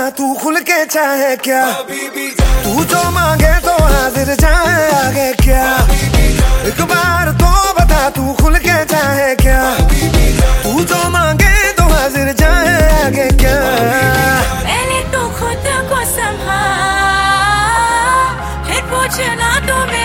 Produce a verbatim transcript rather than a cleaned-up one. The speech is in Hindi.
तू खुल के चाहे क्या, तू जो मांगे तो हाजिर जाए आगे क्या। एक बार तो बता तू खुल के चाहे क्या, तू जो मांगे तो हाजिर जाए आगे क्या। पहले तू खुद को संभाल, फिर पूछना तो